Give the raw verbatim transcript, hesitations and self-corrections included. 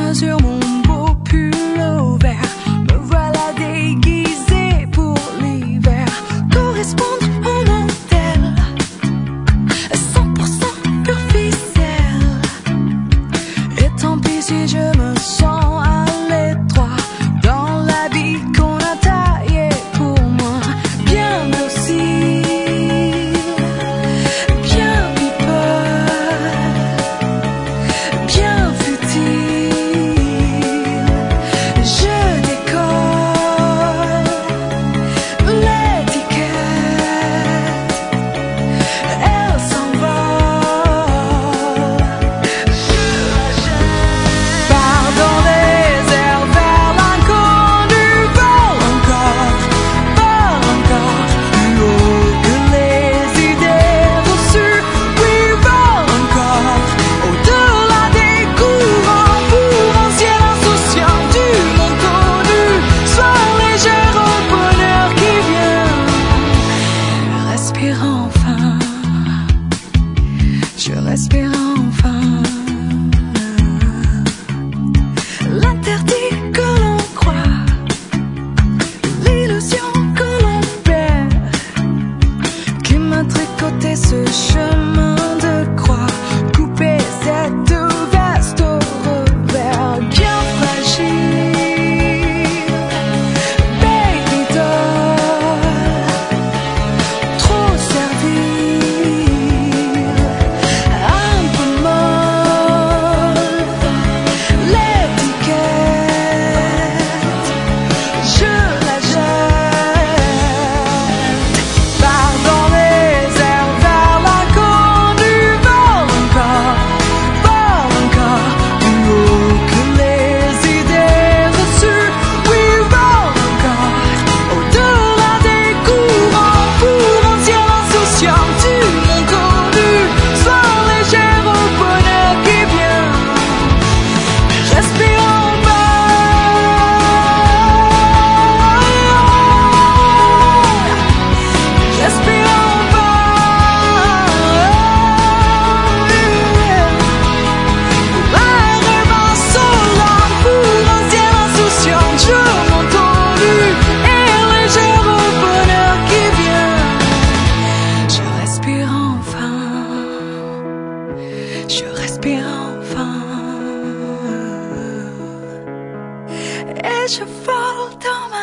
main sur mon beau pull vert. Me voilà déguisée pour l'hiver. Correspondre au modèle, cent pour cent pure ficelle. Et tant pis si je me sens à l'étroit dans l'habit qu'on a taillé pour moi. Bien docile, bien people, bien futile. Je décolle l'étiquette, elle s'envole. Je la jette. Pars dans les airs vers l'inconnu. Vole encore, vole encore, plus haut que les idées reçues. Oui, vole encore, au-delà des courants, pour un ciel insouciant du monde connu. Sois légère au bonheur qui vient. Respire enfin, je respire enfin. L'interdit que l'on croit, l'illusion que l'on perd, qui m'a tricoté ce chemin de croix, coupé cette veste au revers. Bien fragile, baby doll, trop servile, un peu molle. L'étiquette, je la jette. Pars dans les airs vers l'inconnu. Vole encore, vole encore, plus haut que les idées reçues. Oui, vole encore, au-delà des courants, pour un ciel insouciant du monde connu. Sois légère au bonheur qui vient. Respire en respire en pour un rêve insolent, pour un ciel insouciant, je m'entendu, et légère au bonheur qui vient. Je respire enfin, je respire enfin, et je vole dans ma